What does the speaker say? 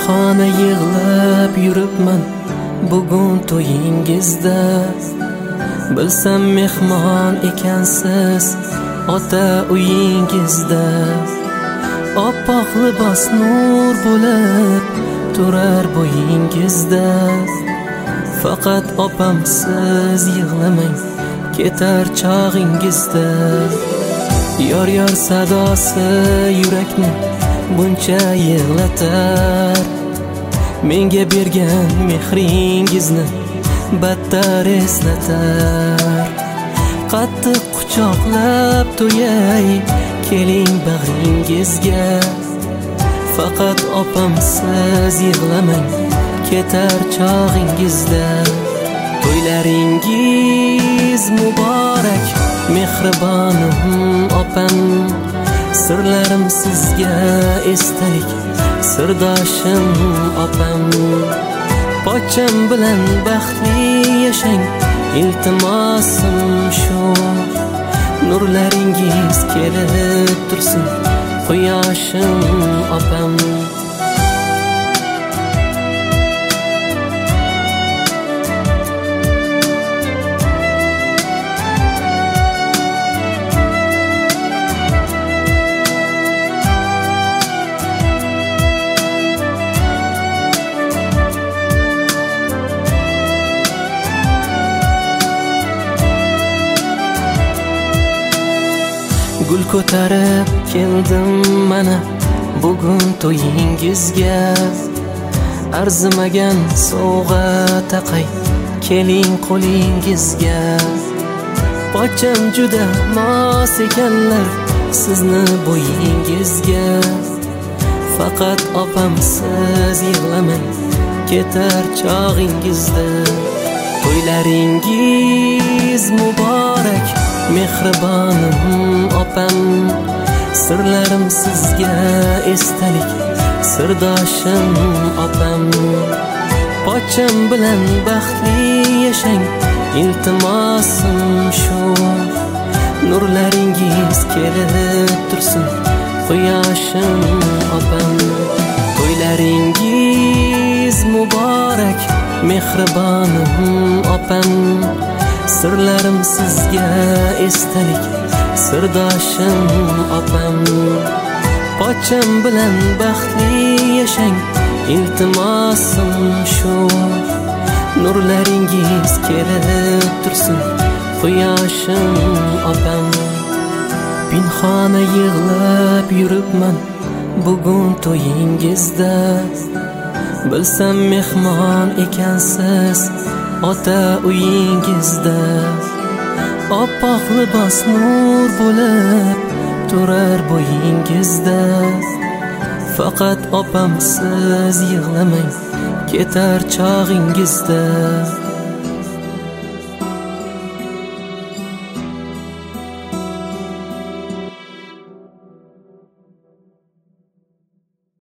Pinhona yig'lab yuribman bugun to'yingizda. Bilsam mehmon ekansiz ota uyingizda. Oppoq libos nur bo'lib turar bo'yingizda. Faqat opamsiz yig'lamang ketar chog'ingizda. Yor sadosi yurakni buncha yig'latar. Menga bergan mehringizni battar eslatar. Qattiq quchoqlab to'yay keling bag'ringizga. Faqat opamsiz yig'lamang ketar chog'ingizda. To'ylaringiz muborak mehribonim opam. Sirlarim sizga esdalik sirdoshim opam. Pocham bilan baxtli yashang iltimosim shu. Nurlaringiz kelib tursin quyoshim opam. Gul ko'tarib keldim mana bugun to'yingizga. Arzimagan sovg'a taqay keling qo'lingizga. Pocham juda mos ekanlar sizni bo'yingizga. Faqat opamsiz yig'lamang ketar chog'ingizda. To'ylaringiz muborak mehribonim opam. Sirlarim sizga esdalik sirdoshim opam. Pocham bilan baxtli yashang iltimosim shu. Nurlaringiz kelib tursin quyoshim opam. To'ylaringiz muborak mehribonim opam. Sirlarim sizga esdalik sirdoshim opam. Pocham bilan baxtli yashang iltimosim shu. Nurlaringiz kelib tursin quyoshim opam. Pinhona yig'lab yuribman bugun to'yingizda. Bilsam mehmon ekansiz ota uyingizda. Oppoq libos nur bo'lib turar bo'yingizda. Faqat opamsiz yig'lamang ketar chog'ingizda.